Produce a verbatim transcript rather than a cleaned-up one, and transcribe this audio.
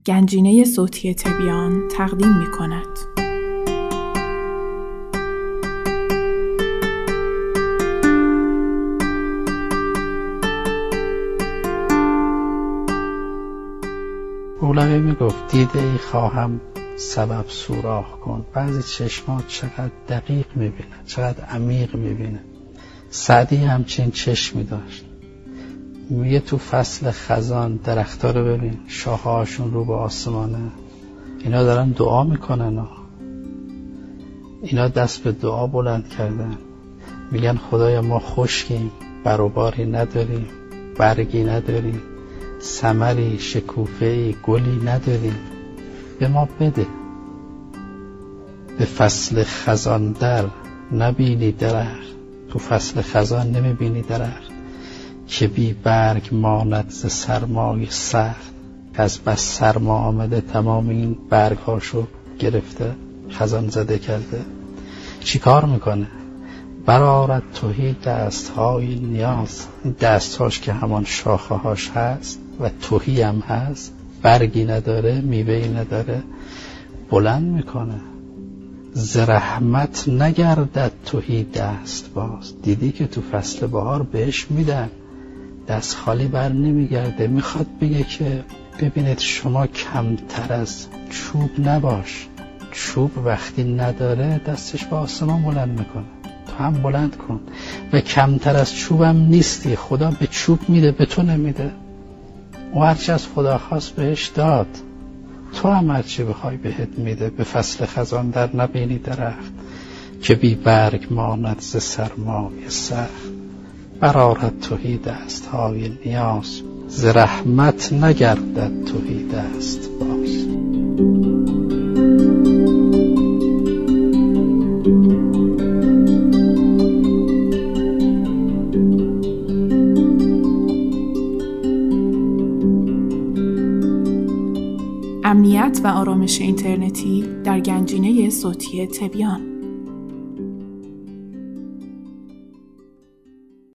گنجینه صوتی تبیان تقدیم می کند. مولوی می گفت دیده ای خواهم سبب سوراخ کن. بعضی چشمات چقدر دقیق می بینه، چقدر عمیق می بینه. سعدی همچین چشمی داشت. میگه تو فصل خزان درخت‌ها رو ببین، شاخه‌هاشون رو به آسمانه، اینا دارن دعا میکنن ها. اینا دست به دعا بلند کردن، میگن خدایا ما خشکیم، بر و باری نداریم، برگی نداریم، ثمری، شکوفه‌ای، گلی نداریم، به ما بده. به فصل خزان در نبینی درخت، تو فصل خزان نمیبینی درخت که بی برگ ماند ز سرمای سخت، که از بس سرما آمده تمام این برگ هاشو گرفته، خزان زده کرده. چی کار میکنه؟ برآرد تهی دست های نیاز. این دست هاش که همان شاخه هاش هست و تهی هم هست، برگی نداره، میوهی نداره، بلند میکنه. ز رحمت نگردد تهی دست باز. دیدی که تو فصل بهار بهش میدن، دست خالی بر نمیگرده. میخواد بگه که ببینید شما کمتر از چوب نباش. چوب وقتی نداره دستش به آسمان بلند میکنه، تو هم بلند کن. و کمتر از چوبم نیستی، خدا به چوب میده، به تو نمیده. او هرچی از خدا خواست بهش داد، تو هم هرچی بخوای بهت میده. به فصل خزان در نبینی درخت که بی برگ ماند ز سرمای سخت، برآرد تهی دست های نیاز. ز رحمت نگردد تهی دست باز. امنیت و آرامش اینترنتی در گنجینه صوتی تبیان.